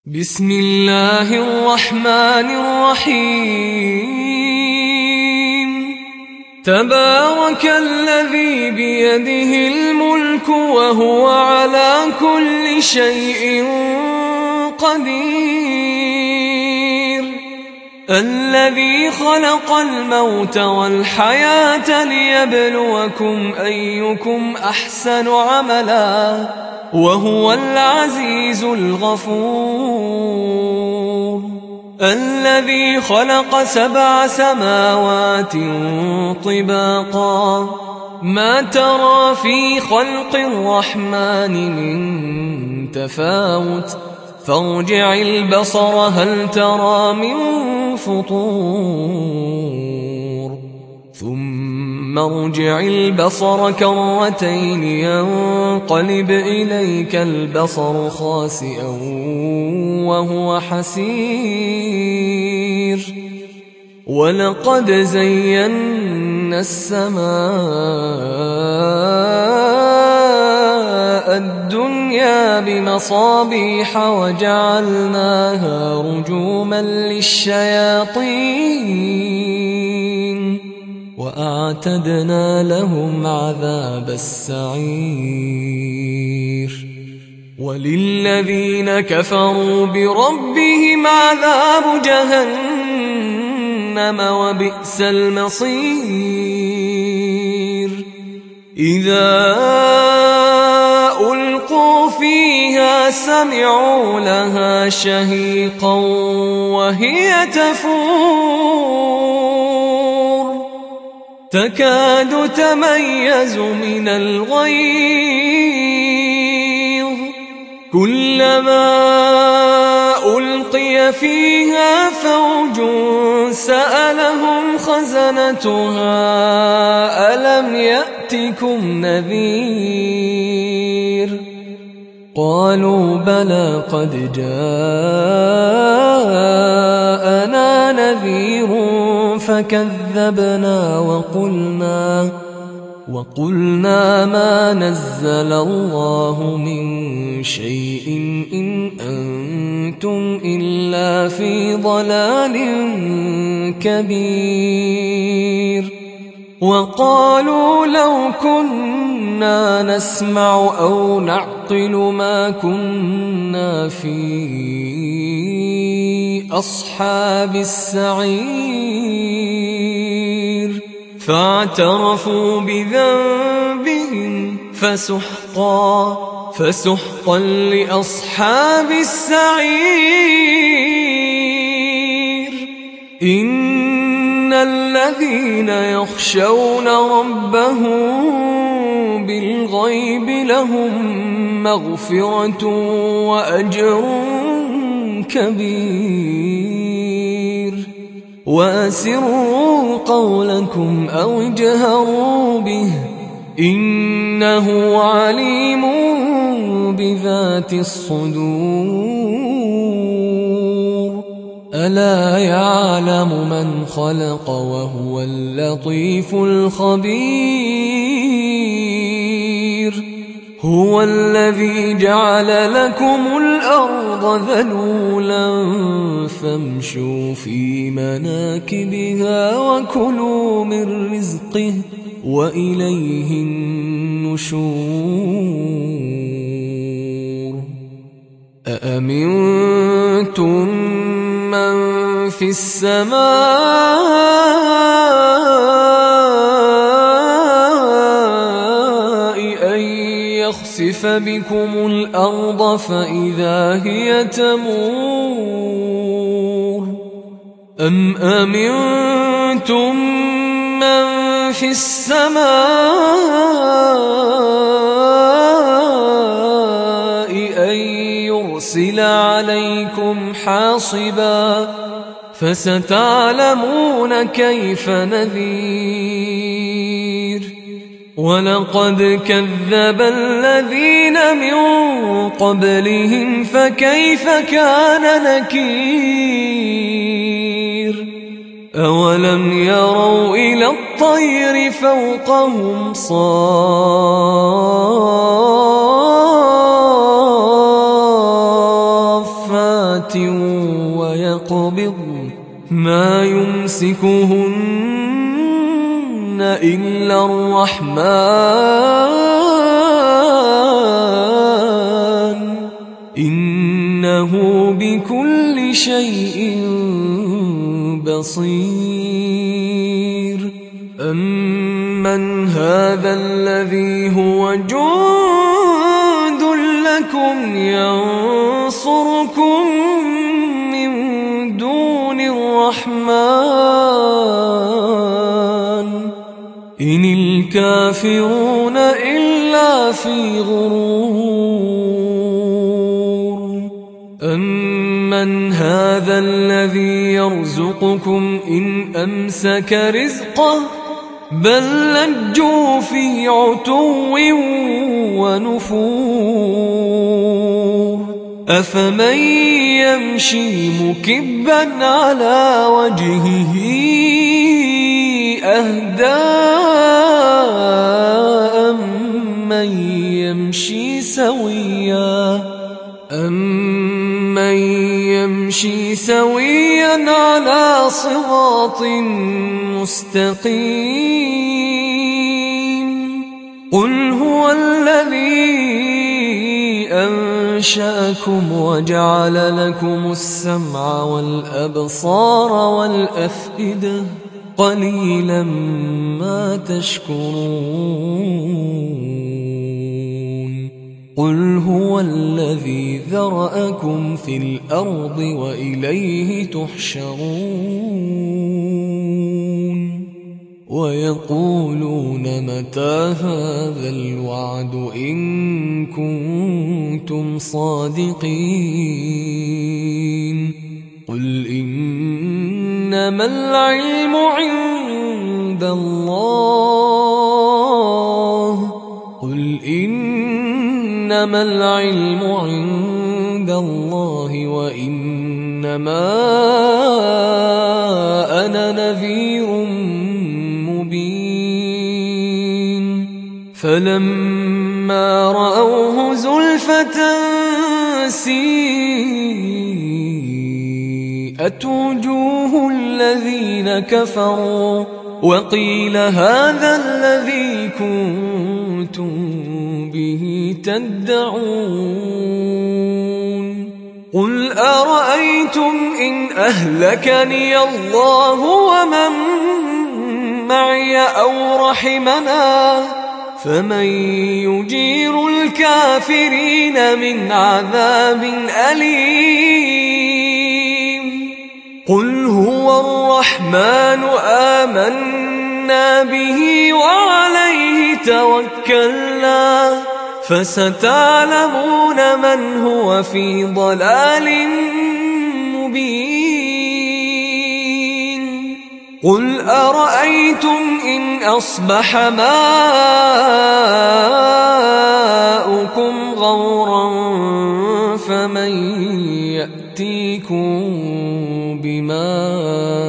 بسم الله الرحمن الرحيم تبارك الذي بيده الملك وهو على كل شيء قدير الذي خلق الموت والحياة ليبلوكم أيكم أحسن عملا وهو العزيز الغفور الذي خلق 7 سماوات طباقا ما ترى في خلق الرحمن من تفاوت فارجع البصر هل ترى من فطور ثم ارجع البصر كرتين ينقلب إليك البصر خاسئا وهو حسير ولقد زينا السماء الدنيا بمصابيح وجعلناها رجوما للشياطين وأعتدنا لهم عذاب السعير وللذين كفروا بربهم عذاب جهنم وبئس المصير إذا ألقوا فيها سمعوا لها شهيقا وهي تفور تكاد تميز من الغيظ كلما ألقي فيها فوج سألهم خزنتها ألم يأتكم نذير قالوا بلى قد جاءنا نذير فكذبنا وقلنا ما نزل الله من شيء إن أنتم إلا في ضلال كبير وقالوا لو كنا نسمع أو نعقل ما كنا في أصحاب السعير فاعترفوا بذنبهم فسحقا لأصحاب السعير إن الذين يخشون ربهم بالغيب لهم مغفرة وأجر كبير وأسروا قولكم أو اجهروا به إنه عليم بذات الصدور ألا يعلم من خلق وهو اللطيف الخبير هو الذي جعل لكم الأرض ذلولا فامشوا في مناكبها وكلوا من رزقه وإليه النشور أأمنتم من في السماء أن يخسف بكم الأرض فإذا هي تمور أم أمنتم من في السماء أن يرسل عليكم حاصبا فستعلمون كيف نذير ولقد كذب الذين من قبلهم فكيف كان نكير أولم يروا إلى الطير فوقهم صافات سماوات ويقبض ما يمسكهن إلا الرحمن إنه بكل شيء بصير أمن هذا الذي هو جند لكم ينصركم من دون الرحمن إن الكافرون إلا في غرور أمن هذا الذي يرزقكم إن أمسك رزقه بل لجوا في عتو ونفور أفمن يمشي مكبا على وجهه أهدى أمن يمشي سويا على صراط مستقيم قل هو الذي أنشأكم وجعل لكم السمع والأبصار والأفئدة قليلا ما تشكرون قل هو الذي ذرأكم في الأرض وإليه تحشرون ويقولون متى هذا الوعد إن كنتم صادقين قل إنما العلم عند الله وإنما أنا نذير مبين فلما رأوه زلفة سيئت وجوه الذين كفروا وقيل هذا الذي كنتم به تدعون قل أرأيتم إن أهلكني الله ومن معي أو رحمنا فمن يجير الكافرين من عذاب أليم قل هو الرحمن آمنا به وعليه توكلنا فستعلمون من هو في ضلال مبين قل أرأيتم إن أصبح ماؤكم غورا فمن يأتيكم بماء